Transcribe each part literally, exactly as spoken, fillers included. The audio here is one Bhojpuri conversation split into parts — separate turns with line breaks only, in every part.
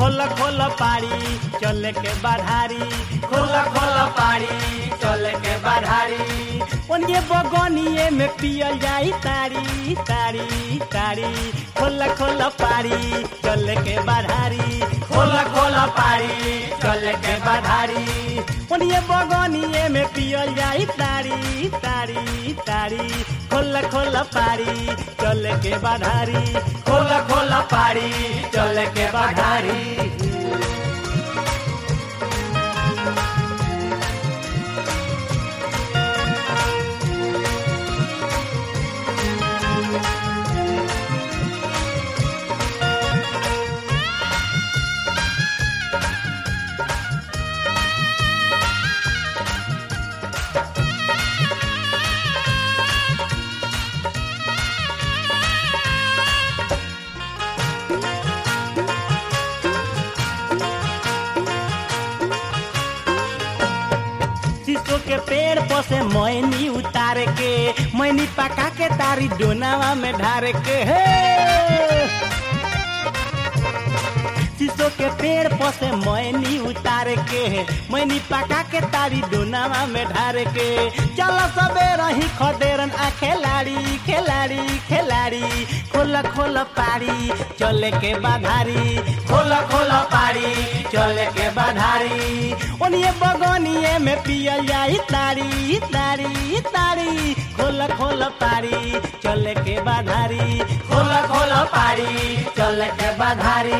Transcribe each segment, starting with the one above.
खोल खोल पारी चले के बाधारी खोल खोल पारी चले के बाधारी ओनिए बगनिए में पियल जाई तारी तारी तारी खोल खोल पारी चले के बाधारी खोल खोल पारी चले के बाधारी ओनिए बगनिए में पियल जाई तारी तारी तारी खोल खोल पारी चले के बाधारी खोल खोल पारी चले के बाधारी शीशो के पेड़ पर से मैनी उतार के मैनी पका के तारी डोनावा में ढार के हे शीशो के पेड़ पर से मैनी उतार के मैनी पका के तारी डोनावा में ढार के चलो सबेरा ही खदेरन आ खिलाड़ी खिलाड़ी खिलाड़ी खोल खोल पारी चले के बाधारी खोल खोल पारी चले के बाधारी ओनिए बगनिए में पियल जाई तारी तारी तारी खोल खोल पारी चले के बाधारी खोल खोल पारी चले के बाधारी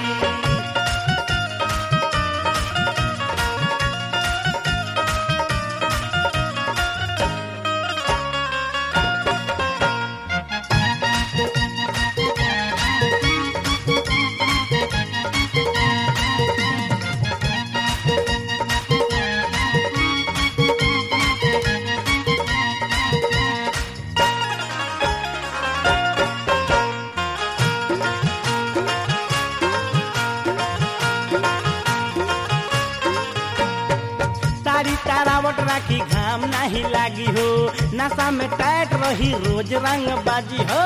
तारावट राखी घाम नहीं लागी हो नशा में टाइट रही रोज रंग बाजी हो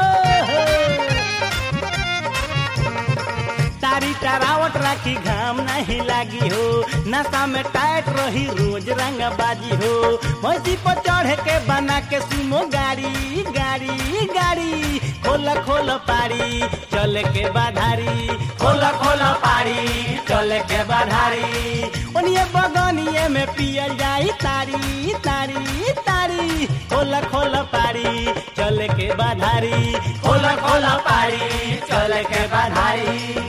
तारी तारावट राखी घाम नहीं लागी हो नशा में टाइट रही रोज रंग बाजी हो भैंसी पर चढ़ के बना के सुमो गाड़ी गाड़ी गाड़ी खोल खोल पारी चले के बाधारी खोल खोल पारी चले के बाधारी ओनिए बगनिए में पियल जाई तारी तारी तारी खोल खोल पारी चले के बाधारी खोल खोल पारी चले के बाधारी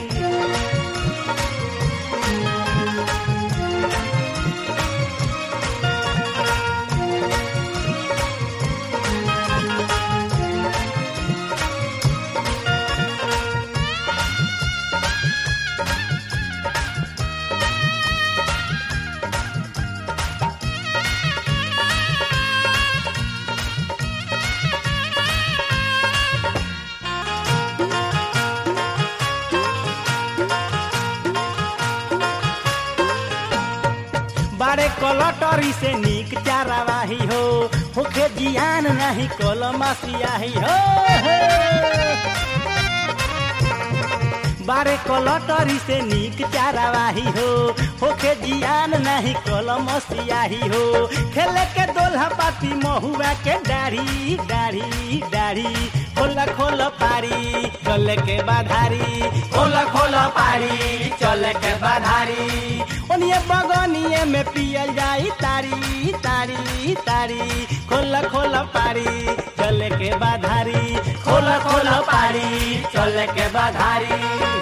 बारे कलटरी से नीक चारावाही हो होखे जियान नहीं कलमसियाही हो बारे कलटरी से नीक चारावाही हो होखे जियान नहीं कलमसियाही हो खेले के दोल्हा पाती महुआ के दाढ़ी दाढ़ी दाढ़ी खोल खोल पारी चले के बाधारी खोल खोल पारी चले के बाधारी ओनिए बगनिए में पियल जाई तारी तारी तारी खोल खोल पारी चले के बाधारी खोल खोल पारी चले के बाधारी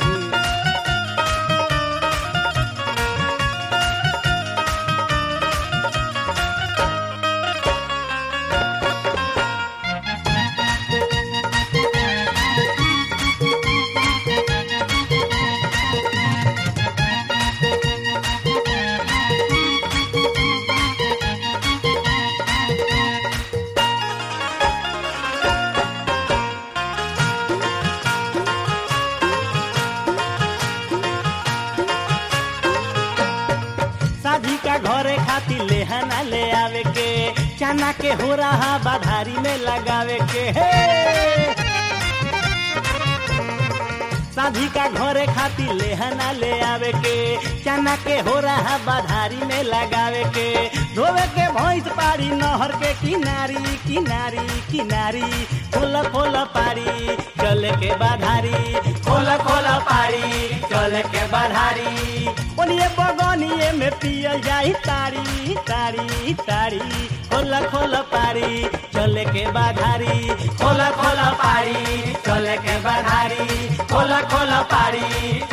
घरे खाती लेहना ले आवे के चना के हो रहा बाधारी में लगावे के हे साधी का घरे खाती लेहना ले आवे के चना के हो रहा बाधारी में लगावे के धोवे के भैंस पारी नहर के किनारी किनारी किनारी खोल खोल पारी चले के बाधारी खोल खोल पारी चले के बाधारी ओनिए बगनिए में पियल जाई तारी तारी तारी खोल खोल पारी चले के बाधारी खोल खोल पारी चले के बाधारी खोल खोल पारी